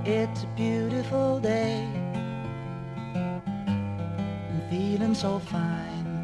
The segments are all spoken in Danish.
It's a beautiful day, I'm feeling so fine.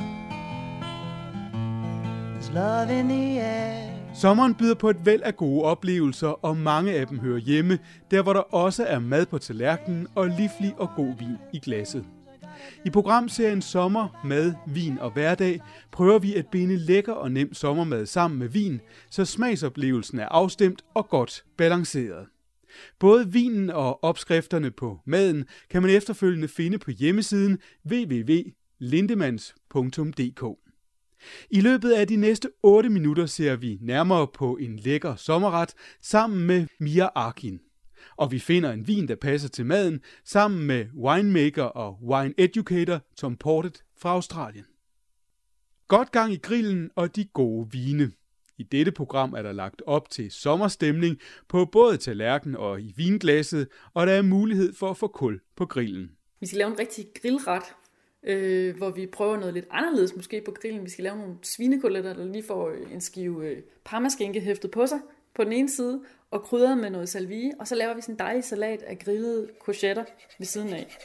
There's love in the air. Sommeren byder på et væld af gode oplevelser, og mange af dem hører hjemme, der hvor der også er mad på tallerkenen og livlig og god vin i glasset. I programserien Sommer, Mad, Vin og Hverdag prøver vi at binde lækker og nem sommermad sammen med vin, så smagsoplevelsen er afstemt og godt balanceret. Både vinen og opskrifterne på maden kan man efterfølgende finde på hjemmesiden www.lindemanns.dk. I løbet af de næste 8 minutter ser vi nærmere på en lækker sommerret sammen med Mia Arkin. Og vi finder en vin, der passer til maden, sammen med winemaker og wine educator Tom Portet fra Australien. Godt gang i grillen og de gode vine. I dette program er der lagt op til sommerstemning på både tallerken og i vinglasset, og der er mulighed for at få kul på grillen. Vi skal lave en rigtig grillret, hvor vi prøver noget lidt anderledes måske på grillen. Vi skal lave nogle svinekoteletter, der lige får en skive parmaskinke hæftet på sig på den ene side, og krydret med noget salvie, og så laver vi sådan en dejlig salat af grillede courgetter ved siden af.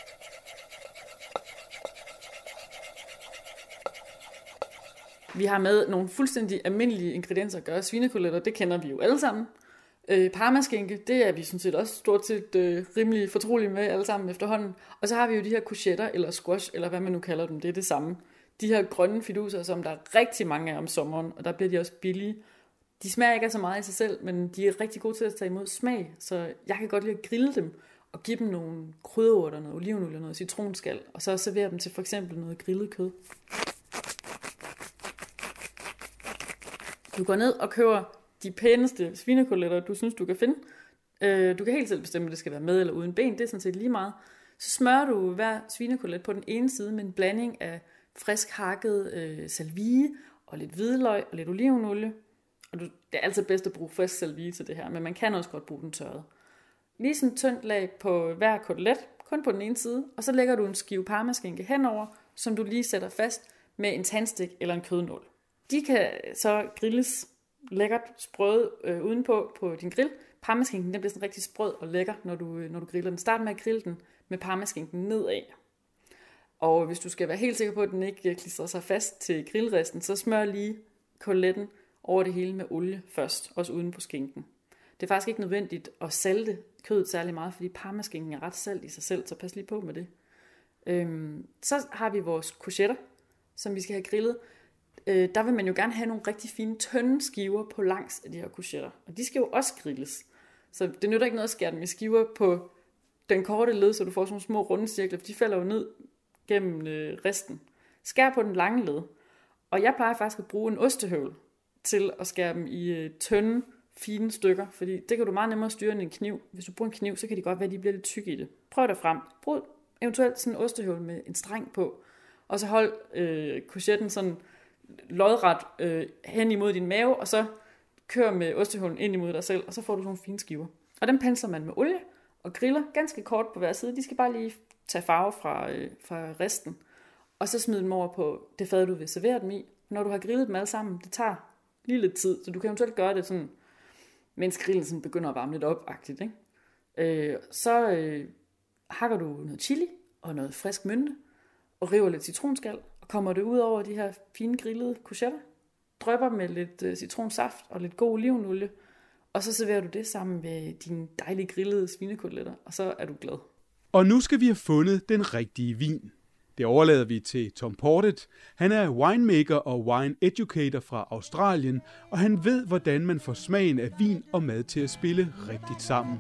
Vi har med nogle fuldstændig almindelige ingredienser at gøre. Svinekoteletter, det kender vi jo alle sammen. Parmaskinke, det er vi sådan set også stort set rimelig fortrolige med alle sammen efterhånden. Og så har vi jo de her courgetter eller squash, eller hvad man nu kalder dem, det er det samme. De her grønne fiduser, som der er rigtig mange af om sommeren, og der bliver de også billige. De smager ikke så meget i sig selv, men de er rigtig gode til at tage imod smag, så jeg kan godt lide at grille dem og give dem nogle krydderurter, noget olivenolie, noget citronskal, og så servere dem til for eksempel noget grillet kød. Du går ned og køber de pæneste svinekoteletter, du synes, du kan finde. Du kan helt selv bestemme, om det skal være med eller uden ben, det er sådan set lige meget. Så smører du hver svinekotelet på den ene side med en blanding af frisk hakket salvie og lidt hvidløg og lidt olivenolie. Og det er altid bedst at bruge frisk salvie til det her, men man kan også godt bruge den tørret. Lige sådan et tyndt lag på hver kotelet, kun på den ene side, og så lægger du en skive parmaskinke henover, som du lige sætter fast med en tandstik eller en kødnål. De kan så grilles lækkert sprøde udenpå på din grill. Parmaskinken den bliver sådan rigtig sprød og lækker, når du griller den. Start med at grille den med parmaskinken nedad. Og hvis du skal være helt sikker på, at den ikke klistrer sig fast til grillresten, så smør lige koteletten over det hele med olie først, også uden på skinken. Det er faktisk ikke nødvendigt at salte kødet særlig meget, fordi parmaskinken er ret salt i sig selv, så pas lige på med det. Så har vi vores courgetter, som vi skal have grillet. Der vil man jo gerne have nogle rigtig fine, tynde skiver på langs af de her courgetter. Og de skal jo også grilles. Så det nytter ikke noget at skære dem i skiver på den korte led, så du får sådan nogle små runde cirkler, for de falder jo ned gennem resten. Skær på den lange led. Og jeg plejer faktisk at bruge en ostehøvel til at skære dem i tynde, fine stykker, fordi det kan du meget nemmere styre end en kniv. Hvis du bruger en kniv, så kan det godt være, at de bliver lidt tykke i det. Prøv det frem. Brug eventuelt sådan en ostehøvel med en streng på, og så hold courgetten sådan lodret hen imod din mave, og så kør med ostehøvlen ind imod dig selv, og så får du sådan nogle fine skiver. Og dem pensler man med olie og griller ganske kort på hver side. De skal bare lige tage farve fra resten, og så smid dem over på det fad, du vil servere dem i. Når du har grillet dem alle sammen, det tager lige lidt tid, så du kan eventuelt gøre det sådan, mens grillen sådan begynder at varme lidt op-agtigt, ikke? Så hakker du noget chili og noget frisk mynte, og river lidt citronskal, og kommer det ud over de her fine grillede courgetter, drypper med lidt citronsaft og lidt god olivenolie, og så serverer du det sammen med dine dejlige grillede svinekoteletter, og så er du glad. Og nu skal vi have fundet den rigtige vin. Det overlader vi til Tom Portet. Han er winemaker og wine educator fra Australien, og han ved, hvordan man får smagen af vin og mad til at spille rigtigt sammen.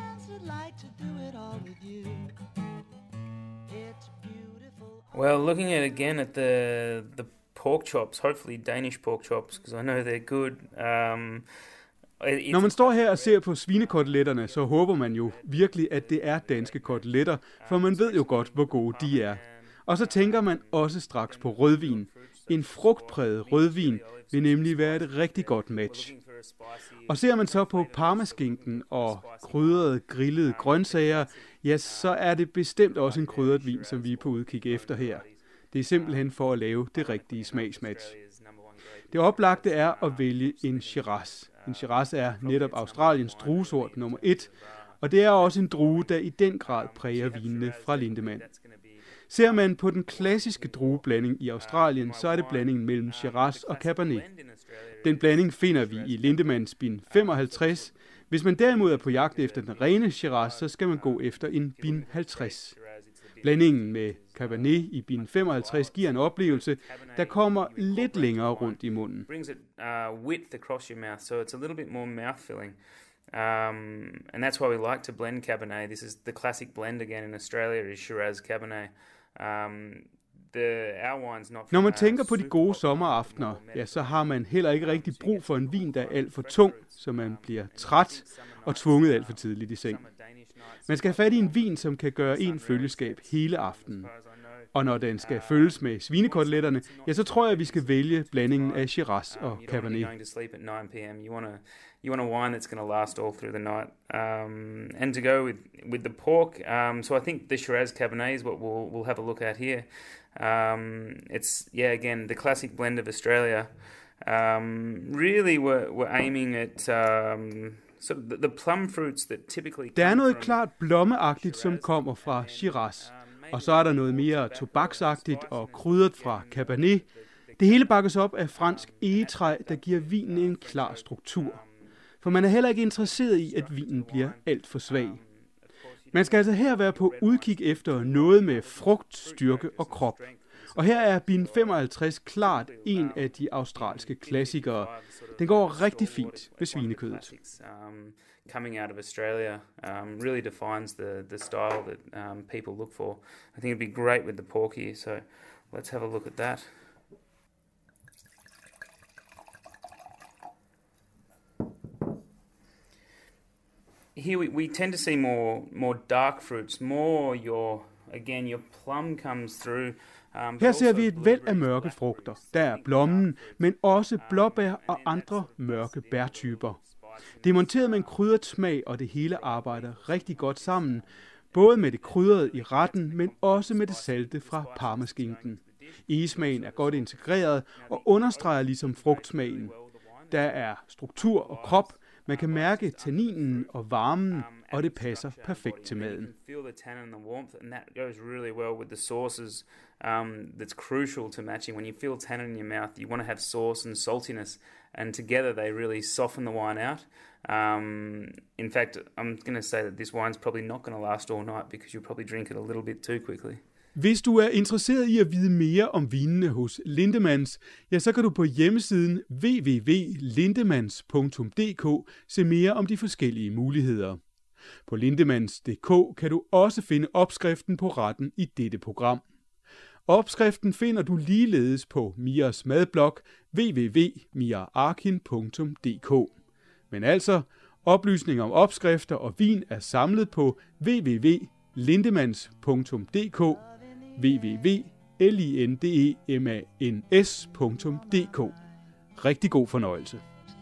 Well, looking again at the pork chops, hopefully Danish pork chops, because I know they're good. Når man står her og ser på svinekoteletterne, så håber man jo virkelig, at det er danske koteletter, for man ved jo godt, hvor gode de er. Og så tænker man også straks på rødvin. En frugtpræget rødvin vil nemlig være et rigtig godt match. Og ser man så på parmaskinken og krydrede grillede grøntsager, ja, så er det bestemt også en krydret vin, som vi er på udkig efter her. Det er simpelthen for at lave det rigtige smagsmatch. Det oplagte er at vælge en Shiraz. En Shiraz er netop Australiens druesort nummer 1, og det er også en drue, der i den grad præger vinene fra Lindemann. Ser man på den klassiske drueblanding i Australien, så er det blandingen mellem Shiraz og Cabernet. Den blanding finder vi i Lindemanns bin 55. Hvis man derimod er på jagt efter den rene Shiraz, så skal man gå efter en bin 50. Blandingen med Cabernet i bin 55 giver en oplevelse, der kommer lidt længere rundt i munden. Brings it width across your mouth, so it's a little bit more mouth-filling. And that's why we like to blend Cabernet. This is the classic blend again in Australia, is Shiraz Cabernet. Når man tænker på de gode sommeraftener, ja, så har man heller ikke rigtig brug for en vin, der er alt for tung, så man bliver træt og tvunget alt for tidligt i seng. Man skal have fat i en vin, som kan gøre en følgeskab hele aftenen. Og når den skal følges med svinekoteletterne, ja, så tror jeg, at vi skal vælge blandingen af Shiraz og Cabernet. You want a wine that's going to last all through the night. And to go with the pork, so I think the Shiraz Cabernet is what we'll have a look at here. It's, again, the classic blend of Australia. Really, we're aiming at sort of the plum fruits that typically. Der er noget klart blommeagtigt, som kommer fra Shiraz. Og så er der noget mere tobaksagtigt og krydret fra Cabernet. Det hele bakkes op af fransk egetræ, der giver vinen en klar struktur. For man er heller ikke interesseret i, at vinen bliver alt for svag. Man skal altså her være på udkig efter noget med frugt, styrke og krop. Og her er bin 55 klart en af de australske klassikere. Den går rigtig fint ved svinekødet. Coming out of Australia really defines the style that people look for. I think it'd be great with the pork here, so let's have a look at that. Here we tend to see more dark fruits, more your plum comes through. Her ser vi et væld af mørke frugter. Der er blommen, men også blåbær og andre mørke bærtyper. Det er monteret med en krydret smag, og det hele arbejder rigtig godt sammen, både med det krydrede i retten, men også med det salte fra parmaskinken. Egesmagen er godt integreret og understreger ligesom frugtsmagen. Der er struktur og krop, man kan mærke tanninen og varmen, og det passer perfekt til maden. That's crucial to matching. When you feel tannin in your mouth, you want to have sauce and saltiness, and together they really soften the wine out. In fact, I'm going to say that this wine's probably not going to last all night because you'll probably drink it a little bit too quickly. Hvis du er interesseret i at vide mere om vinene hos Lindemanns, ja, så kan du på hjemmesiden www.lindemanns.dk se mere om de forskellige muligheder. På lindemanns.dk kan du også finde opskriften på retten i dette program. Opskriften finder du ligeledes på Mias madblog www.miaarkin.dk. Men altså, oplysninger om opskrifter og vin er samlet på www.lindemanns.dk, www.lindemans.dk. Rigtig god fornøjelse.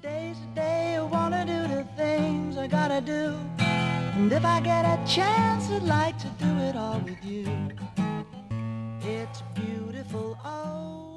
And if I get a chance, I'd like to do it all with you. It's beautiful, oh.